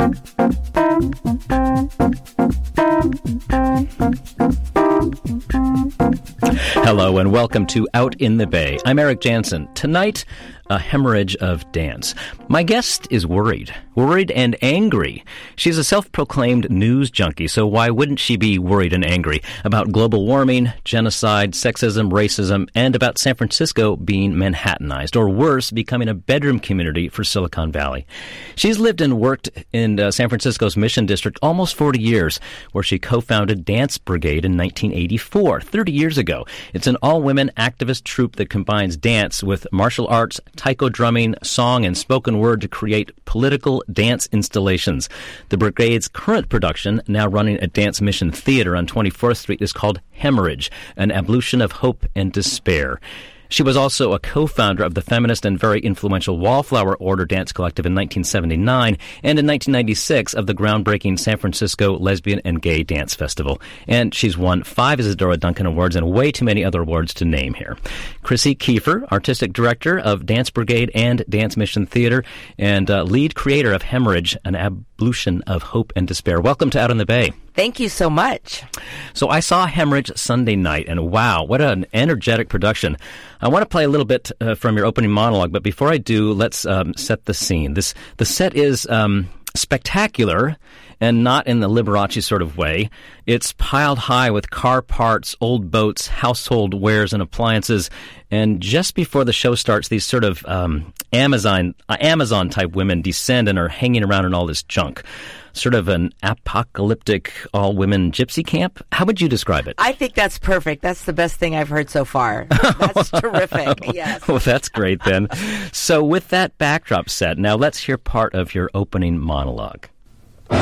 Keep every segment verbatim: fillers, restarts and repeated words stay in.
Hello and welcome to Out in the Bay. I'm Eric Jansen. Tonight, a hemorrhage of dance. My guest is worried. Worried and angry. She's a self-proclaimed news junkie, so why wouldn't she be worried and angry about global warming, genocide, sexism, racism, and about San Francisco being Manhattanized, or worse, becoming a bedroom community for Silicon Valley? She's lived and worked in uh, San Francisco's Mission District almost forty years, where she co-founded Dance Brigade in nineteen eighty-four, thirty years ago. It's an all-women activist troupe that combines dance with martial arts, taiko drumming, song, and spoken word to create political dance installations. The Brigade's current production, now running at Dance Mission Theater on twenty-fourth Street, is called Hemorrhage, an ablution of hope and despair. She was also a co-founder of the feminist and very influential Wallflower Order Dance Collective in nineteen seventy-nine, and in nineteen ninety-six of the groundbreaking San Francisco Lesbian and Gay Dance Festival. And she's won five Isadora Duncan Awards and way too many other awards to name here. Chrissy Kiefer, Artistic Director of Dance Brigade and Dance Mission Theater, and uh, lead creator of Hemorrhage, an ablution of hope and despair. Welcome to Out in the Bay. Thank you so much. So I saw Hemorrhage Sunday night, and wow, what an energetic production. I want to play a little bit uh, from your opening monologue, but before I do, let's um, set the scene. This The set is um, spectacular, and not in the Liberace sort of way. It's piled high with car parts, old boats, household wares, and appliances. And just before the show starts, these sort of um, Amazon uh, Amazon-type women descend and are hanging around in all this junk. Sort of an apocalyptic all-women gypsy camp? How would you describe it? I think that's perfect. That's the best thing I've heard so far. That's terrific, yes. Well, that's great then. So with that backdrop set, now let's hear part of your opening monologue. The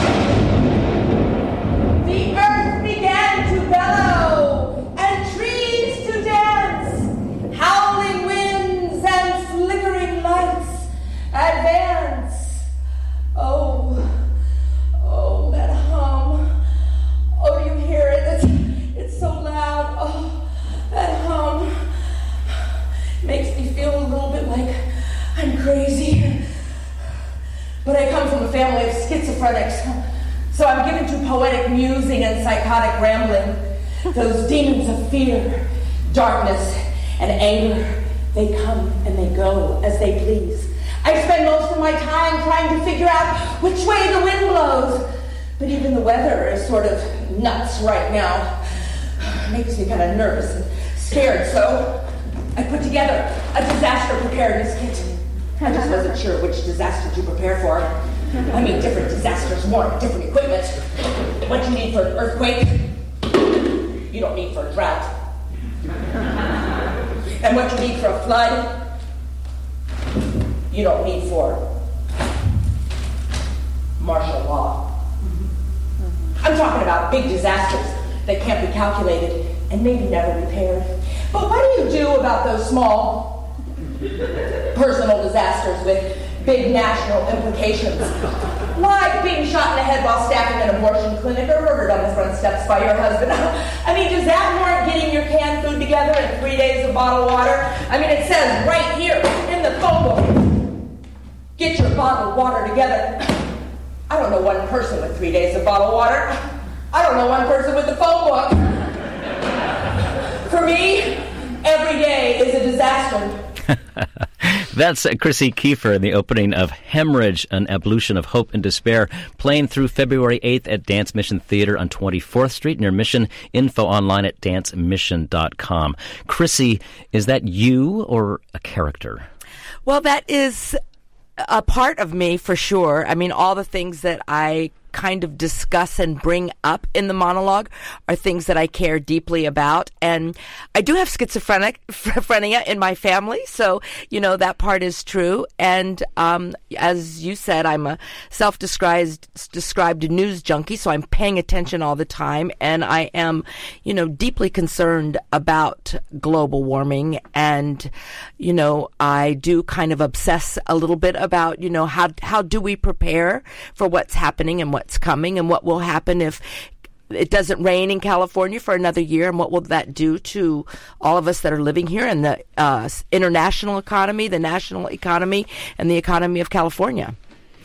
earth began to bellow, and trees to dance, howling winds and flickering lights advance. Oh, oh, that hum. Oh, do you hear it? It's, it's so loud. Oh, that hum makes me feel a little bit like I'm crazy. But I come from a family of schizophrenics, so I'm given to poetic musing and psychotic rambling. Those demons of fear, darkness, and anger, they come and they go as they please. I spend most of my time trying to figure out which way the wind blows. But even the weather is sort of nuts right now. It makes me kind of nervous and scared, so I put together a disaster preparedness kit. I just wasn't sure which disaster to prepare for. I mean, different disasters warrant different equipment. What you need for an earthquake, you don't need for a drought. And what you need for a flood, you don't need for martial law. I'm talking about big disasters that can't be calculated and maybe never repaired. But what do you do about those small personal disasters with big national implications? Like being shot in the head while staffing an abortion clinic or murdered on the front steps by your husband. I mean, does that warrant getting your canned food together and three days of bottled water? I mean, it says right here in the phone book, get your bottled water together. I don't know one person with three days of bottled water. I don't know one person with the phone book. For me, every day is a disaster. That's uh, Chrissy Kiefer in the opening of Hemorrhage, an ablution of hope and despair, playing through February eighth at Dance Mission Theater on twenty-fourth Street near Mission. Info online at dance mission dot com. Chrissy, is that you or a character? Well, that is a part of me for sure. I mean, all the things that I kind of discuss and bring up in the monologue are things that I care deeply about. And I do have schizophrenia in my family, so, you know, that part is true. And um, as you said, I'm a self-described described news junkie, so I'm paying attention all the time. And I am, you know, deeply concerned about global warming. And, you know, I do kind of obsess a little bit about, you know, how how do we prepare for what's happening and what's coming, and what will happen if it doesn't rain in California for another year, and what will that do to all of us that are living here, and the uh, international economy, the national economy, and the economy of California.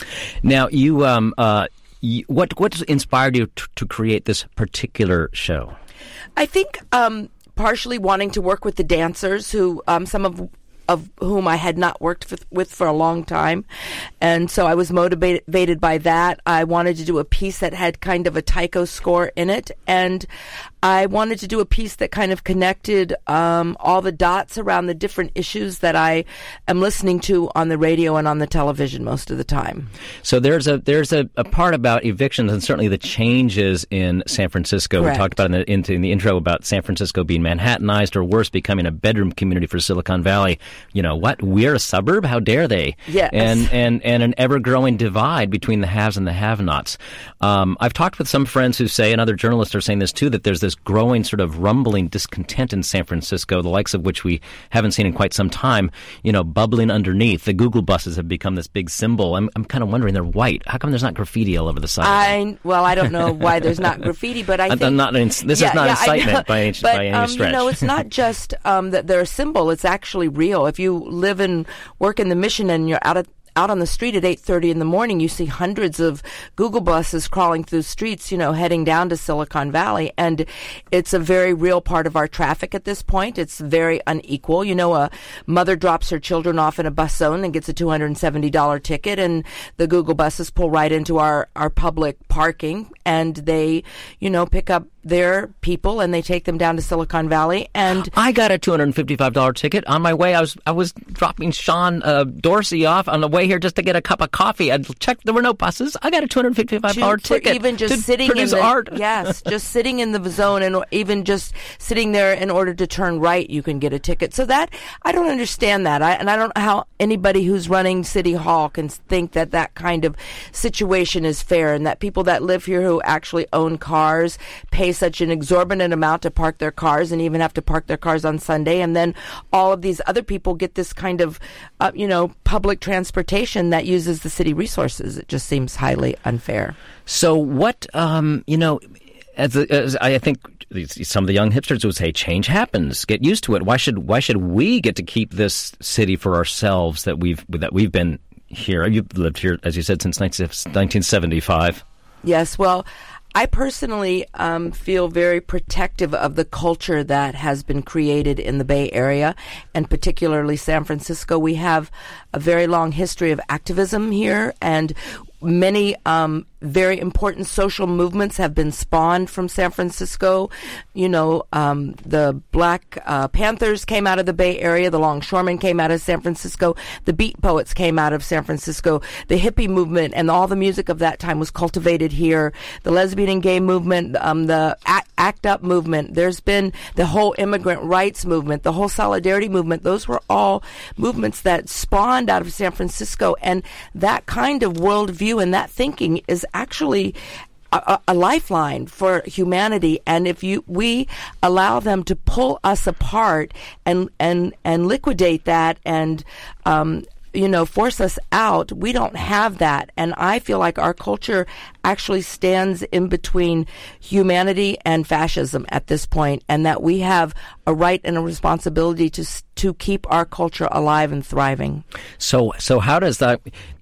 Now, you, um, uh, you what what inspired you t- to create this particular show? I think um, partially wanting to work with the dancers, who um, some of of whom I had not worked with, with for a long time. And so I was motivated by that. I wanted to do a piece that had kind of a taiko score in it. And I wanted to do a piece that kind of connected um, all the dots around the different issues that I am listening to on the radio and on the television most of the time. So there's a there's a, a part about evictions and certainly the changes in San Francisco. Correct. We talked about in the, in, in the intro about San Francisco being Manhattanized or worse, becoming a bedroom community for Silicon Valley. You know what? We're a suburb? How dare they? Yes. And and and an ever-growing divide between the haves and the have-nots. Um, I've talked with some friends who say, and other journalists are saying this too, that there's this growing sort of rumbling discontent in San Francisco, the likes of which we haven't seen in quite some time, you know, bubbling underneath. The Google buses have become this big symbol. I'm I'm kind of wondering, they're white. How come there's not graffiti all over the side? I well, I don't know why there's not graffiti, but I think I'm not, this yeah, is not yeah, incitement by, any, but, by any um, stretch. You know, it's not just um, that they're a symbol. It's actually real. If you live and work in the Mission and you're out at out on the street at eight thirty in the morning, you see hundreds of Google buses crawling through streets, you know, heading down to Silicon Valley. And it's a very real part of our traffic at this point. It's very unequal. You know, a mother drops her children off in a bus zone and gets a two hundred seventy dollars ticket, and the Google buses pull right into our, our public parking, and they, you know, pick up their people and they take them down to Silicon Valley. And I got a two hundred fifty-five dollars ticket on my way. I was I was dropping Sean uh, Dorsey off on the way here just to get a cup of coffee. I checked, there were no buses. I got a two hundred fifty-five dollars to, ticket even just to sitting produce in the, art. Yes, just sitting in the zone, and even just sitting there in order to turn right, you can get a ticket. So that, I don't understand that. I, and I don't know how anybody who's running City Hall can think that that kind of situation is fair, and that people that live here who actually own cars pay such an exorbitant amount to park their cars, and even have to park their cars on Sunday, and then all of these other people get this kind of, uh, you know, public transportation that uses the city resources. It just seems highly unfair. So what, um, you know, as, as I think some of the young hipsters would say, change happens. Get used to it. Why should why should we get to keep this city for ourselves that we've that we've been here? You've lived here, as you said, since nineteen seventy-five. Yes. Well, I personally um, feel very protective of the culture that has been created in the Bay Area, and particularly San Francisco. We have a very long history of activism here, and many um, very important social movements have been spawned from San Francisco. You know, um, the Black uh, Panthers came out of the Bay Area. The Longshoremen came out of San Francisco. The Beat Poets came out of San Francisco. The hippie movement and all the music of that time was cultivated here. The lesbian and gay movement, um, the Act, Act Up movement. There's been the whole immigrant rights movement, the whole solidarity movement. Those were all movements that spawned out of San Francisco. And that kind of worldview and that thinking is actually a, a lifeline for humanity. And if you we allow them to pull us apart and and and liquidate that and um, you know, force us out, we don't have that. And I feel like our culture actually stands in between humanity and fascism at this point, and that we have a right and a responsibility to to keep our culture alive and thriving. So, so how does that?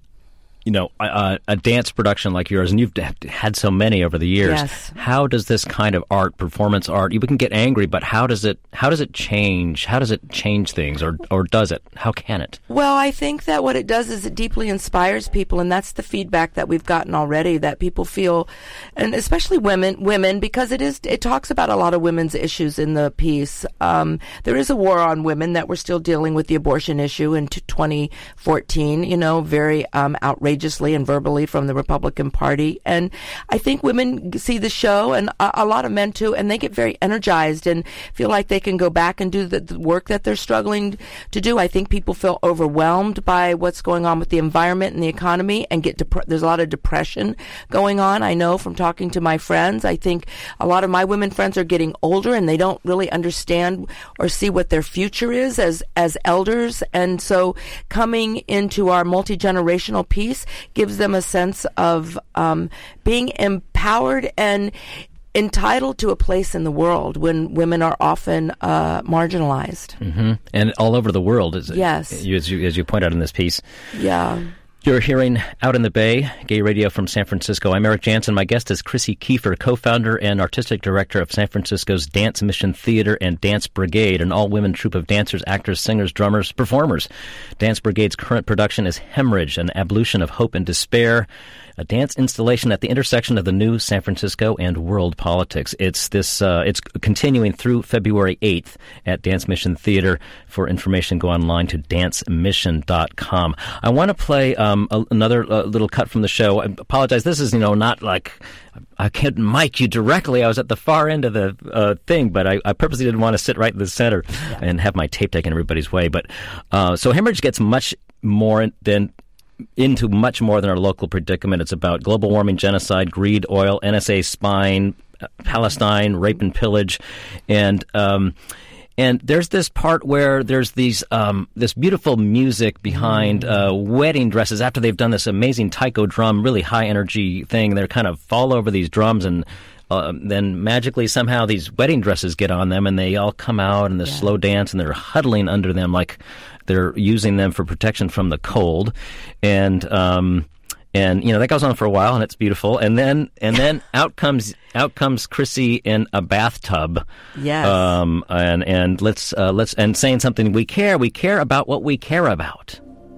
You know, a, a dance production like yours, and you've had so many over the years. Yes. How does this kind of art, performance art, you can get angry, but how does it? How does it change? How does it change things, or or does it? How can it? Well, I think that what it does is it deeply inspires people, and that's the feedback that we've gotten already. That people feel, and especially women, women, because it is. It talks about a lot of women's issues in the piece. Um, there is a war on women that we're still dealing with the abortion issue in twenty fourteen. You know, very um, outrageous. Outrageously and verbally from the Republican Party. And I think women see the show, and a, a lot of men too, and they get very energized and feel like they can go back and do the, the work that they're struggling to do. I think people feel overwhelmed by what's going on with the environment and the economy, and get dep- there's a lot of depression going on. I know from talking to my friends. I think a lot of my women friends are getting older, and they don't really understand or see what their future is as as elders. And so coming into our multi-generational piece gives them a sense of um, being empowered and entitled to a place in the world when women are often uh, marginalized. Mm-hmm. And all over the world, is it? Yes. As you, as you point out in this piece. Yeah. You're hearing Out in the Bay, gay radio from San Francisco. I'm Eric Jansen. My guest is Chrissy Kiefer, co-founder and artistic director of San Francisco's Dance Mission Theater and Dance Brigade, an all-women troupe of dancers, actors, singers, drummers, performers. Dance Brigade's current production is Hemorrhage, an ablution of hope and despair, a dance installation at the intersection of the new San Francisco and world politics. It's this. Uh, it's continuing through February eighth at Dance Mission Theater. For information, go online to dance mission dot com. I want to play um, a, another uh, little cut from the show. I apologize. This is, you know, not like I can't mic you directly. I was at the far end of the uh, thing, but I, I purposely didn't want to sit right in the center yeah. and have my tape taken everybody's way. But uh, so Hemorrhage gets much more than. into much more than our local predicament. It's about global warming, genocide, greed, oil, N S A spying, Palestine, rape and pillage, and um, and there's this part where there's these um, this beautiful music behind uh, wedding dresses after they've done this amazing taiko drum, really high energy thing. They're kind of fall over these drums and. Uh, then magically somehow these wedding dresses get on them and they all come out in this yeah. slow dance and they're huddling under them like they're using them for protection from the cold. And, um, and, you know, that goes on for a while and it's beautiful. And then, and then out comes, out comes Chrissy in a bathtub. Yes. Um, and, and let's, uh, let's, and saying something we care, we care about what we care about.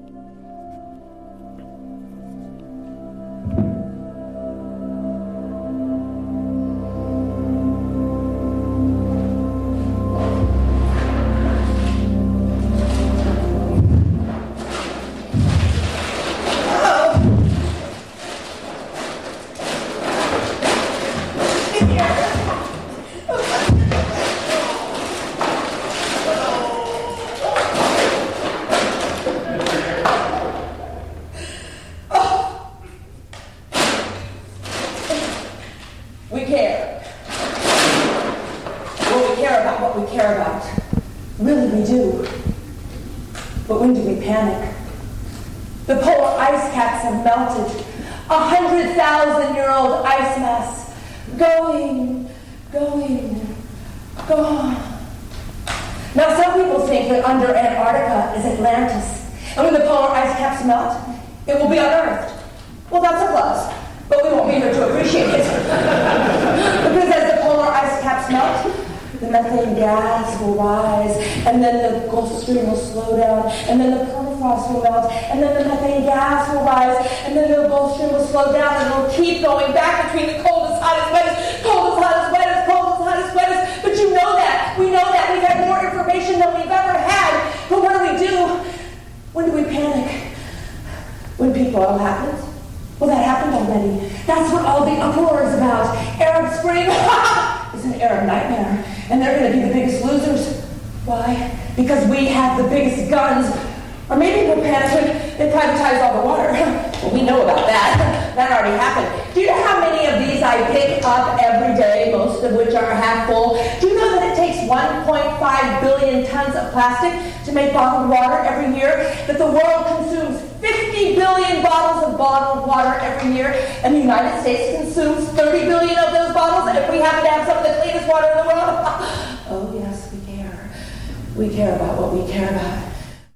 To make bottled water every year, that the world consumes fifty billion bottles of bottled water every year, and the United States consumes thirty billion of those bottles, and if we happen to have some of the cleanest water in the world, oh yes, we care. We care about what we care about.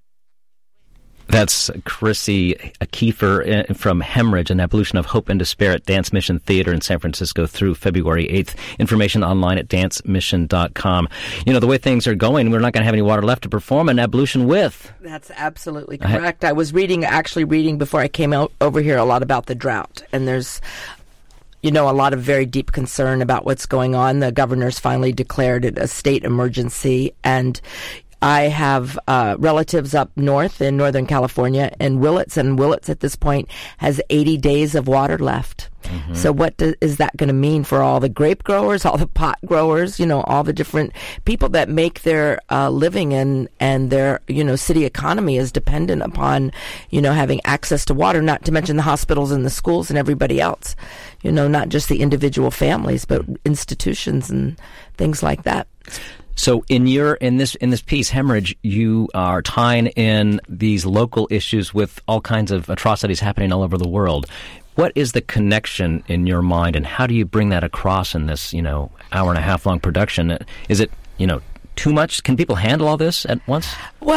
That's Chrissy Kiefer from Hemorrhage, an ablution of hope and despair at Dance Mission Theater in San Francisco through February eighth. Information online at dance mission dot com. You know, the way things are going, we're not going to have any water left to perform an ablution with. That's absolutely correct. I, I was reading, actually reading before I came out over here a lot about the drought, and there's you know, a lot of very deep concern about what's going on. The governor's finally declared it a state emergency, and I have uh, relatives up north in Northern California and Willits, and Willits at this point has eighty days of water left. Mm-hmm. So what do, is that going to mean for all the grape growers, all the pot growers, you know, all the different people that make their uh, living and, and their, you know, city economy is dependent upon, you know, having access to water, not to mention the hospitals and the schools and everybody else, you know, not just the individual families, but institutions and things like that. So in your in this in this piece, Hemorrhage, you are tying in these local issues with all kinds of atrocities happening all over the world. What is the connection in your mind, and how do you bring that across in this, you know, hour and a half long production? Is it, you know, too much? Can people handle all this at once? Well,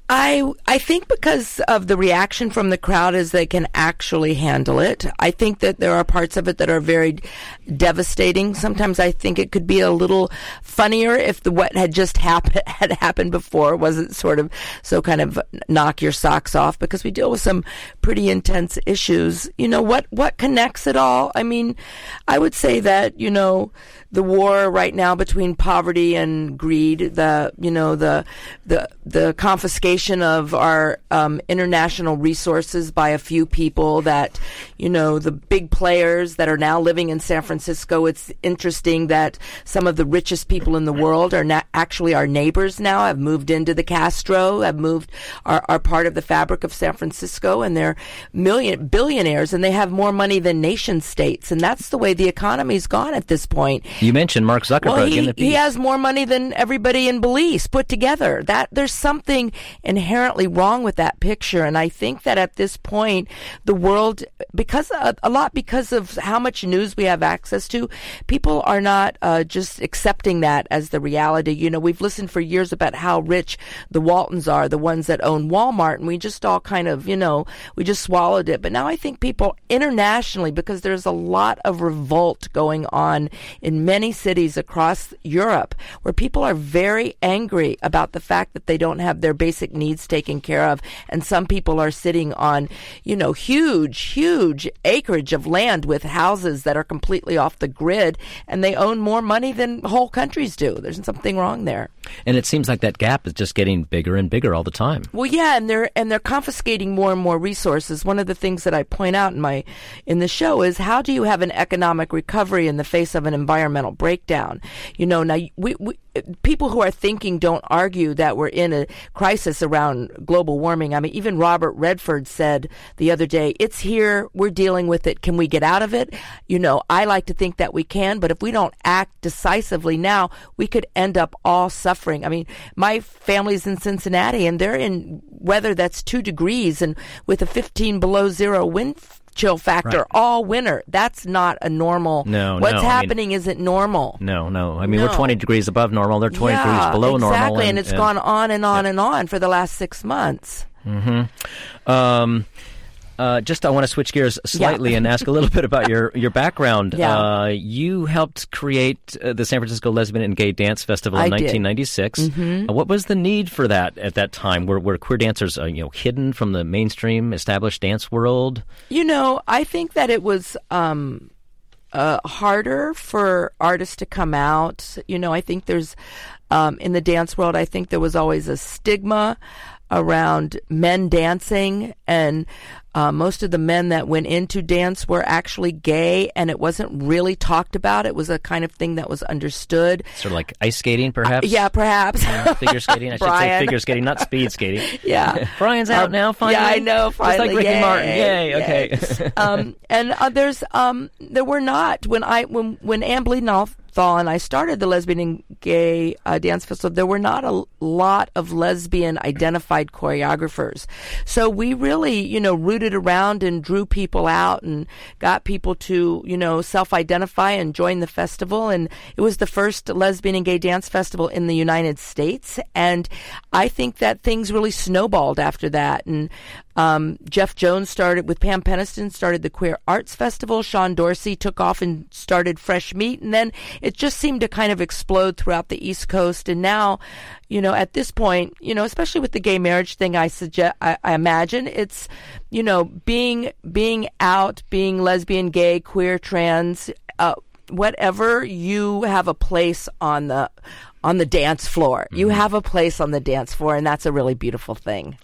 I I think because of the reaction from the crowd is they can actually handle it. I think that there are parts of it that are very devastating. Sometimes I think it could be a little funnier if the what had just happened had happened before wasn't sort of so kind of knock your socks off, because we deal with some pretty intense issues. You know, what what connects it all? I mean, I would say that, you know, the war right now between poverty and greed, the you know the the the confiscation of our um, international resources by a few people, that, you know, the big players that are now living in San Francisco. It's interesting that some of the richest people in the world are na- actually our neighbors now, have moved into the Castro, have moved, are, are part of the fabric of San Francisco, and they're million billionaires, and they have more money than nation states, and that's the way the economy's gone at this point. You mentioned Mark Zuckerberg well, he, in the piece. He has more money than everybody in Belize put together. That there's something inherently wrong with that picture, and I think that at this point, the world, because a, a lot because of how much news we have access to, people are not uh, just accepting that as the reality. You know, we've listened for years about how rich the Waltons are, the ones that own Walmart, and we just all kind of, you know, we just swallowed it. But now I think people internationally, because there's a lot of revolt going on in many cities across Europe, where people are very angry about the fact that they don't have their basic needs taken care of, and some people are sitting on, you know, huge, huge acreage of land with houses that are completely off the grid, and they own more money than whole countries do. There's something wrong there. And it seems like that gap is just getting bigger and bigger all the time. Well, yeah, and they're and they're confiscating more and more resources. One of the things that I point out in my in the show is, how do you have an economic recovery in the face of an environmental breakdown? You know, now we, we people who are thinking don't argue that we're in a crisis around global warming. I mean, even Robert Redford said the other day, it's here, we're dealing with it. Can we get out of it? You know, I like to think that we can, but if we don't act decisively now, we could end up all suffering. I mean, my family's in Cincinnati, and they're in weather that's two degrees and with a fifteen below zero wind chill factor right. all winter. That's not a normal. No, What's no, happening I mean, isn't normal. No, no. I mean, no. we're twenty degrees above normal. They're twenty yeah, degrees below exactly, normal. Exactly, and, and it's and, gone on and on yeah. and on for the last six months. Mm-hmm. Um, uh, just I want to switch gears slightly yeah. and ask a little bit about your, your background. Yeah. Uh, you helped create uh, the San Francisco Lesbian and Gay Dance Festival in I nineteen ninety-six. Mm-hmm. Uh, what was the need for that at that time? Were, were queer dancers uh, you know, hidden from the mainstream established dance world? You know, I think that it was um, uh, harder for artists to come out. You know, I think there's, um, in the dance world, I think there was always a stigma around men dancing, and uh, most of the men that went into dance were actually gay, and it wasn't really talked about. It was a kind of thing that was understood. Sort of like ice skating, perhaps? Uh, yeah, perhaps. Yeah, figure skating. I should Brian. say figure skating, not speed skating. Yeah. Brian's out um, now, finally. Yeah, I know, finally. Just like Ricky Yay. Martin. Yay, Yay. okay. um, and uh, there's, um, there were not, when I, when, when Ann Bleedenthal and I started the Lesbian and Gay uh, Dance Festival, there were not a lot of lesbian identified choreographers. So we really, you know, rooted around and drew people out and got people to, you know, self-identify and join the festival. And it was the first lesbian and gay dance festival in the United States. And I think that things really snowballed after that. And Um, Jeff Jones started with Pam Peniston, started the Queer Arts Festival. Sean Dorsey took off and started Fresh Meat. And then it just seemed to kind of explode throughout the East Coast. And now, you know, at this point, you know, especially with the gay marriage thing, I suggest, I, I imagine it's, you know, being, being out, being lesbian, gay, queer, trans, uh, whatever, you have a place on the, on the dance floor. You Mm-hmm. have a place on the dance floor, and that's a really beautiful thing.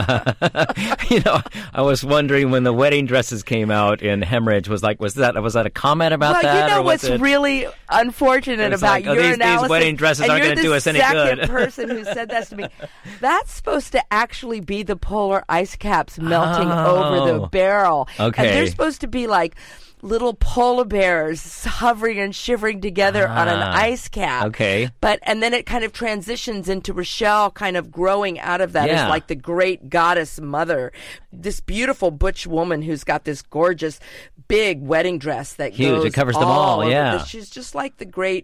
You know, I was wondering when the wedding dresses came out in Hemorrhage, was like, was that was that a comment about well, that? Well, you know or was what's it... really unfortunate It's about like, oh, your these, analysis, these wedding dresses and aren't you're going to do us any the second good. person who said that to me. That's supposed to actually be the polar ice caps melting oh. over the barrel. Okay. And they're supposed to be like, little polar bears hovering and shivering together ah, on an ice cap. Okay. But and then it kind of transitions into Rochelle kind of growing out of that Yeah. as like the great goddess mother. This beautiful butch woman who's got this gorgeous big wedding dress that Huge. goes It covers them all all, over yeah. the- she's just like the great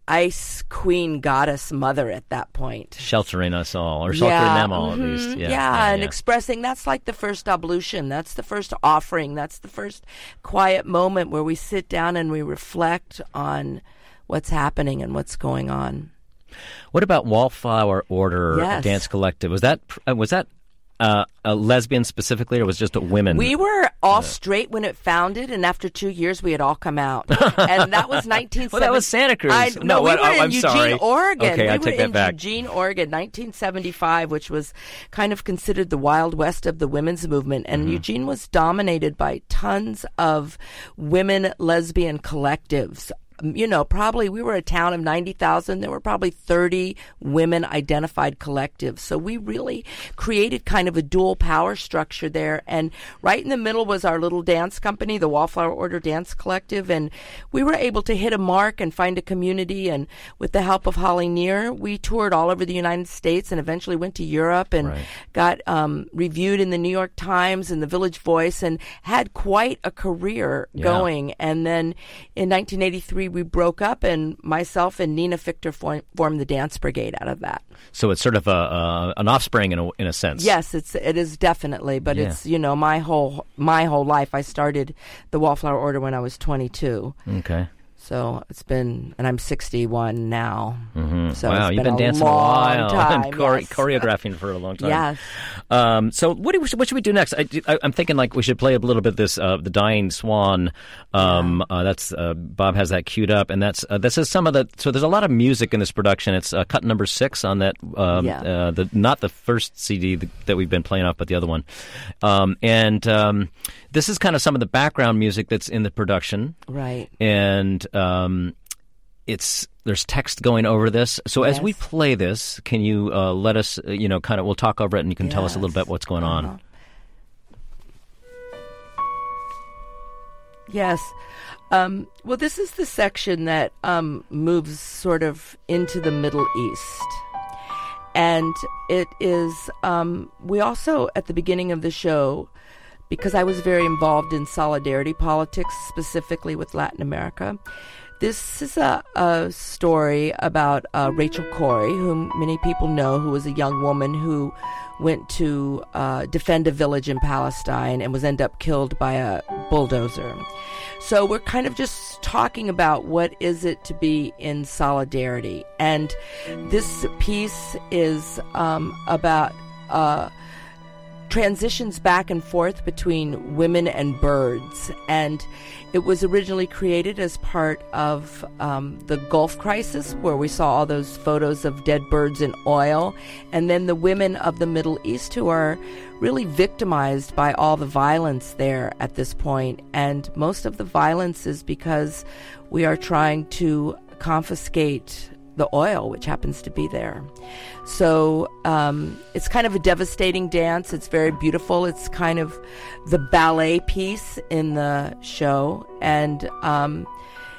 ice queen goddess mother at that point. Sheltering us all, or sheltering Yeah, them all, mhm, at least. Yeah, yeah, and yeah. expressing that's like the first ablution. That's the first offering. That's the first quiet moment where we sit down and we reflect on what's happening and what's going on. What about Wallflower Order Yes. Dance Collective? Was that uh, was that uh, a lesbian specifically, or was it just a women? We were all straight when it founded, and after two years, we had all come out. And that was nineteen seventy. Well, that was Santa Cruz. I, No, no, we what- were oh, in I'm Eugene, sorry. Oregon. Okay, we I were take that in back. Eugene, Oregon, nineteen seventy-five, which was kind of considered the Wild West of the women's movement. And Mm-hmm. Eugene was dominated by tons of women lesbian collectives. You know, probably we were a town of ninety thousand. There were probably thirty women identified collectives. So we really created kind of a dual power structure there. And right in the middle was our little dance company, the Wallflower Order Dance Collective. And we were able to hit a mark and find a community. And with the help of Holly Near, we toured all over the United States and eventually went to Europe and Right. got um, reviewed in the New York Times and the Village Voice and had quite a career Yeah. going. And then in nineteen eighty-three, we broke up, and myself and Nina Fichter form, formed the Dance Brigade out of that. So it's sort of a, uh, an offspring in a, in a sense. Yes, it's it is definitely, but Yeah. it's you know my whole my whole life. I started the Wallflower Order when I was twenty-two, Okay. so it's been, and I'm sixty-one now. Mm-hmm. So wow, it's you've been been a dancing long a while time, and chore- yes. choreographing for a long time. Yes. Um, so what do we, what should we do next? I, I, I'm thinking like we should play a little bit of this uh, the Dying Swan. Um, uh, that's uh, Bob has that queued up, and that's uh, this is some of the. So there's a lot of music in this production. It's uh, cut number six on that. Um, Yeah. uh, the not the first C D th- that we've been playing off, but the other one. Um, and um, this is kind of some of the background music that's in the production. Right. And um, it's there's text going over this. So as Yes. we play this, can you uh, let us, uh, you know, kind of, we'll talk over it, and you can tell us a little Yes. bit what's going Uh-huh. on. Yes. Um, well, this is the section that um, moves sort of into the Middle East. And it is, um, we also, at the beginning of the show, because I was very involved in solidarity politics, specifically with Latin America, this is a, a story about uh, Rachel Corrie, whom many people know, who was a young woman who went to uh, defend a village in Palestine and was ended up killed by a bulldozer. So we're kind of just talking about what is it to be in solidarity. And this piece is um, about uh, transitions back and forth between women and birds. And it was originally created as part of um, the Gulf crisis, where we saw all those photos of dead birds in oil. And then the women of the Middle East, who are really victimized by all the violence there at this point. And most of the violence is because we are trying to confiscate the oil, which happens to be there. So um, it's kind of a devastating dance. It's very beautiful. It's kind of the ballet piece in the show. And um,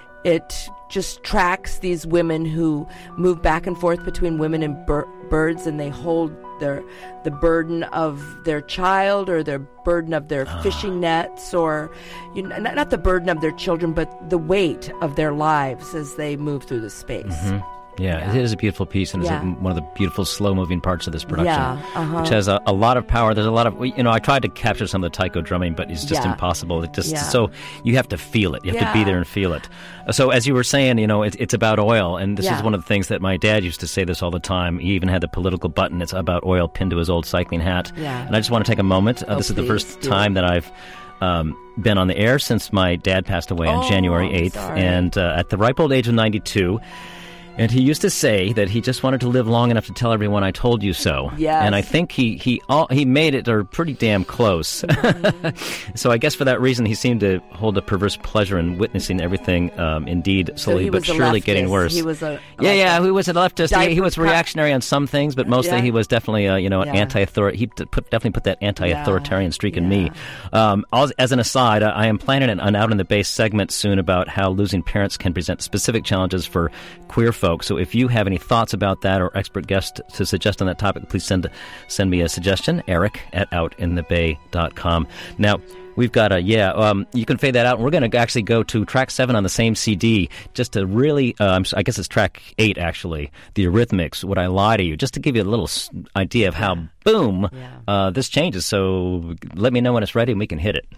it just tracks these women who move back and forth between women and bir- birds, and they hold their the burden of their child, or their burden of their Ah. fishing nets, or you know, not, not the burden of their children, but the weight of their lives as they move through the space. Mm-hmm. Yeah, Yeah. it is a beautiful piece, and Yeah. it's one of the beautiful slow-moving parts of this production, Yeah, uh-huh. which has a, a lot of power. There's a lot of, you know, I tried to capture some of the taiko drumming, but it's just Yeah. impossible. It just Yeah. so you have to feel it. You have to be Yeah. there and feel it. So as you were saying, you know, it, it's about oil, and this is Yeah. one of the things that my dad used to say this all the time. He even had the political button. It's about oil pinned to his old cycling hat. Yeah. And I just want to take a moment. Uh, Oh, this is the please first do. time that I've um, been on the air since my dad passed away on Oh, January eighth, sorry. and uh, at the ripe old age of ninety-two. And he used to say that he just wanted to live long enough to tell everyone, I told you so. Yes. And I think he he all, he made it or pretty damn close. Mm-hmm. So I guess for that reason, he seemed to hold a perverse pleasure in witnessing everything um, indeed slowly so but surely getting worse. He was a like yeah, yeah, he was a leftist. He, he was reactionary on some things, but mostly yeah. he was definitely uh, you know, an yeah. anti-author. He put, definitely put that anti-authoritarian yeah. streak in yeah. me. Um, as an aside, I am planning an, an Out in the Base segment soon about how losing parents can present specific challenges for queer folks. So if you have any thoughts about that or expert guests to suggest on that topic, please send send me a suggestion, Eric at out in the bay dot com. Now, we've got a, yeah, um, you can fade that out. And we're going to actually go to track seven on the same C D just to really, uh, I guess it's track eight, actually, the Eurythmics, Would I Lie to You, just to give you a little idea of how, boom, yeah. uh, this changes. So let me know when it's ready and we can hit it.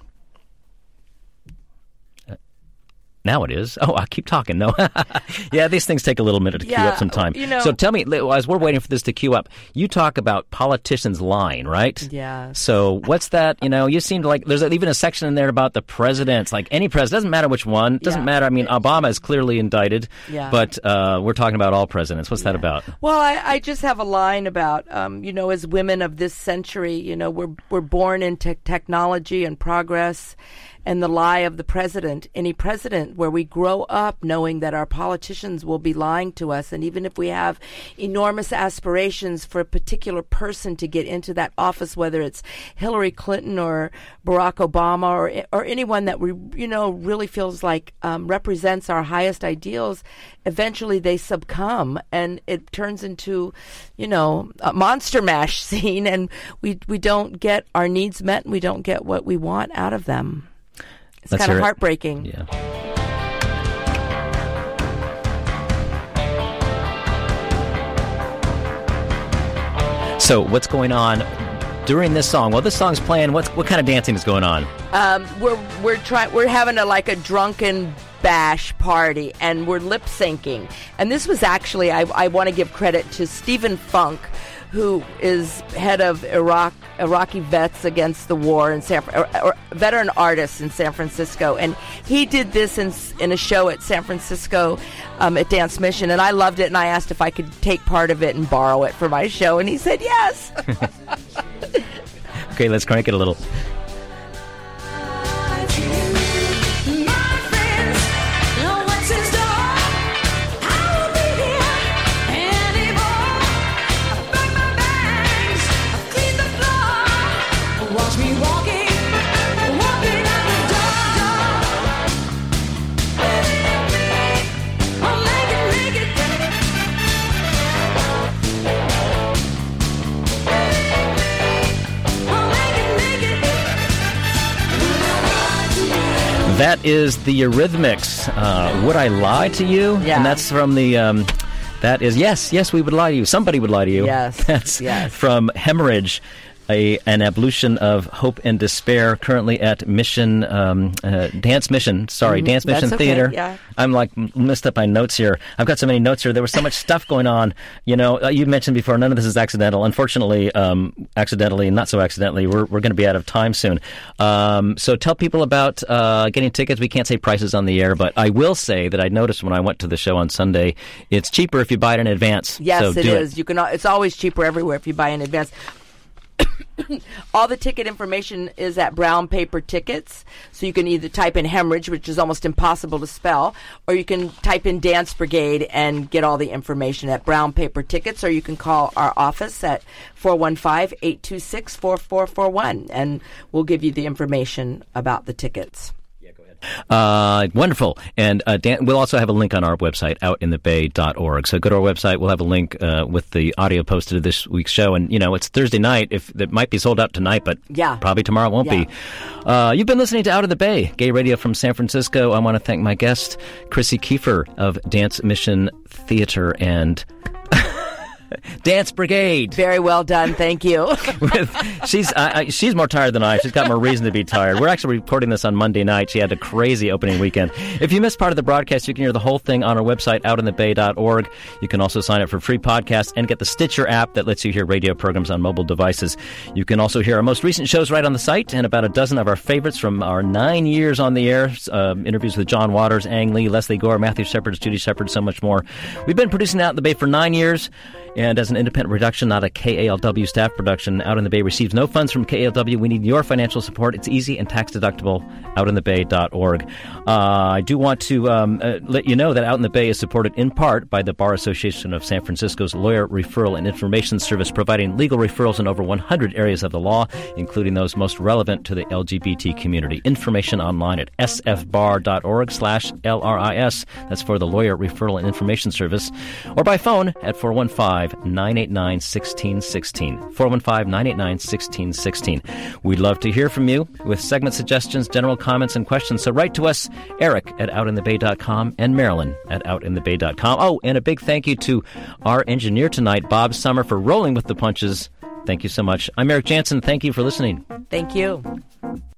Now it is. Oh, I keep talking. No. Yeah, these things take a little minute to yeah, queue up sometime. You know, so tell me, as we're waiting for this to queue up, you talk about politicians lying, right? Yeah. So what's that? You know, you seem to like, there's even a section in there about the presidents, like any president, doesn't matter which one, doesn't yeah. matter. I mean, Obama is clearly indicted, yeah. but uh, we're talking about all presidents. What's yeah. that about? Well, I, I just have a line about, um, you know, as women of this century, you know, we're, we're born into technology and progress. And the lie of the president, any president, where we grow up knowing that our politicians will be lying to us. And even if we have enormous aspirations for a particular person to get into that office, whether it's Hillary Clinton or Barack Obama or or anyone that we, you know, really feels like um, represents our highest ideals, eventually they succumb and it turns into, you know, a monster mash scene. And we, we don't get our needs met and we don't get what we want out of them. It's kind of heartbreaking. Yeah. So what's going on during this song? Well, this song's playing. What's what kind of dancing is going on? Um, we're we're trying. We're having a like a drunken bash party, and we're lip syncing. And this was actually, I, I want to give credit to Stephen Funk, who is head of Iraq Iraqi vets against the war in San or, or veteran artists in San Francisco, and he did this in in a show at San Francisco um, at Dance Mission, and I loved it. And I asked if I could take part of it and borrow it for my show, and he said yes. Okay, let's crank it a little. That is the Eurythmics, uh, Would I Lie to You? Yeah. And that's from the, um, that is, yes, yes, we would lie to you. Somebody would lie to you. Yes, That's yes. from Hemorrhage, a, an ablution of hope and despair, currently at Mission, um, uh, Dance Mission, sorry, Mm-hmm. Dance Mission That's okay, Theater. yeah. I'm like messed up my notes here. I've got so many notes here. There was so much stuff going on. You know, uh, you mentioned before, none of this is accidental. Unfortunately, um, accidentally, not so accidentally, we're we're going to be out of time soon. Um, so tell people about uh, getting tickets. We can't say prices on the air, but I will say that I noticed when I went to the show on Sunday, it's cheaper if you buy it in advance. Yes, so it do is. It. You can. It's always cheaper everywhere if you buy in advance. All the ticket information is at Brown Paper Tickets, so you can either type in Hemorrhage, which is almost impossible to spell, or you can type in Dance Brigade and get all the information at Brown Paper Tickets, or you can call our office at four one five, eight two six, four four four one, and we'll give you the information about the tickets. Uh, wonderful. And uh, Dan, we'll also have a link on our website, out in the bay dot org. So go to our website. We'll have a link uh, with the audio posted of this week's show. And, you know, it's Thursday night. If it might be sold out tonight, but yeah. probably tomorrow it won't yeah. be. Uh, you've been listening to Out of the Bay, gay radio from San Francisco. I want to thank my guest, Chrissy Kiefer of Dance Mission Theater and... Dance Brigade. Very well done. Thank you. With, she's uh, she's more tired than I. She's got more reason to be tired. We're actually recording this on Monday night. She had a crazy opening weekend. If you missed part of the broadcast, you can hear the whole thing on our website, out in the bay dot org. You can also sign up for free podcasts and get the Stitcher app that lets you hear radio programs on mobile devices. You can also hear our most recent shows right on the site and about a dozen of our favorites from our nine years on the air. Uh, interviews with John Waters, Ang Lee, Leslie Gore, Matthew Shepard, Judy Shepard, so much more. We've been producing Out in the Bay for nine years. And as an independent production, not a K A L W staff production, Out in the Bay receives no funds from K A L W. We need your financial support. It's easy and tax-deductible, out in the bay dot org. Uh, I do want to um, uh, let you know that Out in the Bay is supported in part by the Bar Association of San Francisco's Lawyer Referral and Information Service, providing legal referrals in over one hundred areas of the law, including those most relevant to the L G B T community. Information online at s f bar dot org slash L R I S. That's for the Lawyer Referral and Information Service. Or by phone at four one five, nine eight nine, one six one six. four one five, nine eight nine, one six one six. We'd love to hear from you with segment suggestions, general comments, and questions. So write to us, Eric at out in the bay dot com and Marilyn at out in the bay dot com. Oh, and a big thank you to our engineer tonight, Bob Summer, for rolling with the punches. Thank you so much. I'm Eric Jansen. Thank you for listening. Thank you.